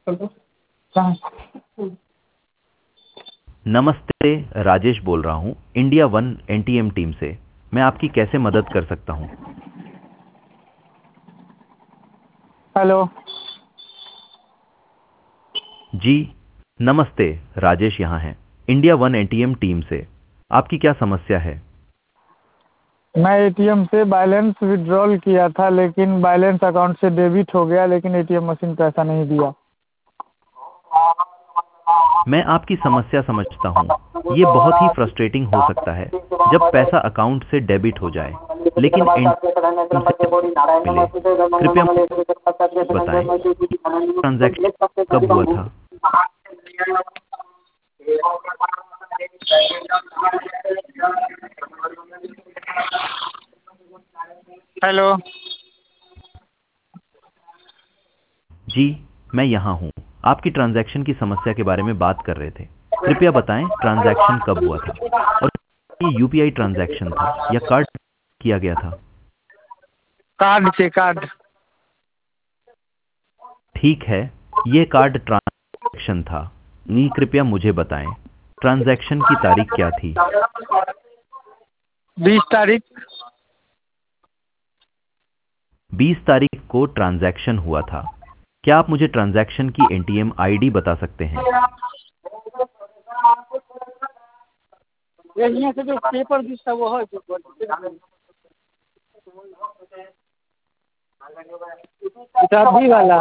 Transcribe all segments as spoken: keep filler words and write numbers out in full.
Hello, कहाँ? नमस्ते, राजेश बोल रहा हूँ इंडिया वन एनटीएम टीम से। मैं आपकी कैसे मदद कर सकता हूँ? हेलो। जी नमस्ते, राजेश यहाँ हैं इंडिया वन एनटीएम टीम से। आपकी क्या समस्या है? मैं एटीएम से बैलेंस विड्रॉल किया था, लेकिन बैलेंस अकाउंट से डेबिट हो गया, लेकिन एटीएम मशीन पैसा नहीं दिया। मैं आपकी समस्या समझता हूँ। ये बहुत ही फ्रस्ट्रेटिंग हो सकता है जब पैसा अकाउंट से डेबिट हो जाए लेकिन एटीएम से मिले। कृपया मुझे बताएं कि ट्रांजैक्शन कब हुआ था? हेलो। जी मैं यहाँ हूँ। आपकी ट्रांजैक्शन की समस्या के बारे में बात कर रहे थे। कृपया बताएं ट्रांजैक्शन कब हुआ था और ये यूपीआई ट्रांजैक्शन था या कार्ड किया गया था? कार्ड से कार्ड। ठीक है, ये कार्ड ट्रांजैक्शन था। नी कृपया मुझे बताएं ट्रांजैक्शन की तारीख क्या थी? बीस तारीख। बीस तारीख को ट्रांजैक्शन हुआ था। क्या आप मुझे ट्रांजैक्शन की एटीएम आईडी बता सकते हैं? ये यहाँ से जो पेपर दिखता है वो है किताबी वाला।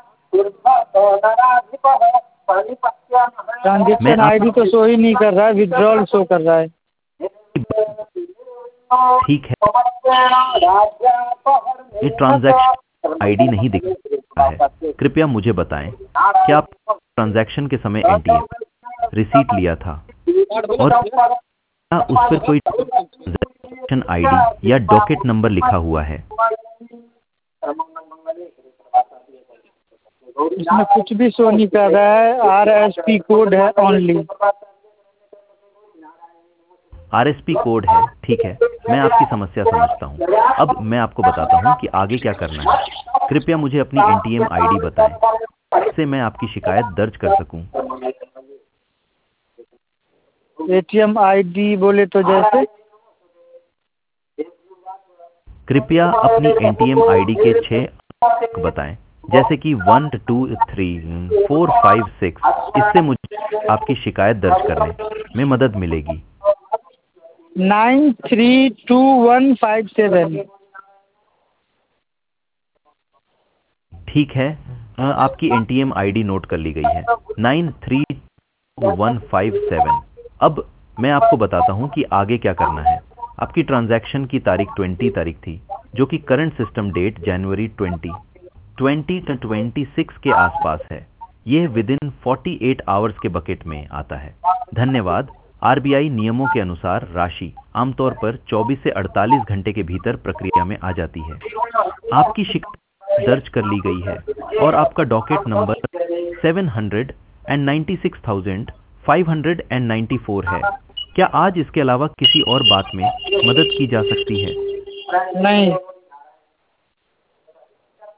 मैं ट्रांजेक्शन आपकी आईडी तो शो ही नहीं कर रहा है, विड्रॉल शो कर रहा है। ठीक है, ये ट्रांजैक्शन आईडी नहीं दिख रहा है। कृपया मुझे बताएं क्या आप ट्रांजैक्शन के समय एटीएम रिसीट लिया था और क्या उस पर कोई ट्रांजैक्शन आईडी या डॉकेट नंबर लिखा हुआ है? इसमें कुछ भी शो नहीं कर रहा है, आर एस पी कोड है ओनली। आरएसपी कोड है। ठीक है, मैं आपकी समस्या समझता हूँ। अब मैं आपको बताता हूँ कि आगे क्या करना है। कृपया मुझे अपनी एटीएम आईडी बताएं जिससे मैं आपकी शिकायत दर्ज कर सकूं। एटीएम आईडी बोले तो जैसे कृपया अपनी एटीएम आईडी के छह अंक बताएं, जैसे कि one two three four five six. इससे मुझे आपकी शिकायत दर्ज करने में मदद मिलेगी। Nine three two one five seven. ठीक है, अ, आपकी एटीएम आईडी नोट कर ली गई है, nine three one five seven. अब मैं आपको बताता हूं कि आगे क्या करना है। आपकी ट्रांजैक्शन की तारीख ट्वेंटी तारीख थी, जो कि करंट सिस्टम डेट जनवरी twenty twenty two twenty six के आसपास है। यह within forty eight hours के बकेट में आता है। धन्यवाद। आरबीआई नियमों के अनुसार राशि आमतौर पर चौबीस से अड़तालीस घंटे के भीतर प्रक्रिया में आ जाती है। आपकी शिकायत दर्ज कर ली गई है और आपका docket number seven hundred and ninety six thousand five hundred and ninety four है। क्या आज इसके अलावा किसी और बात में मदद की जा सकती है? नहीं।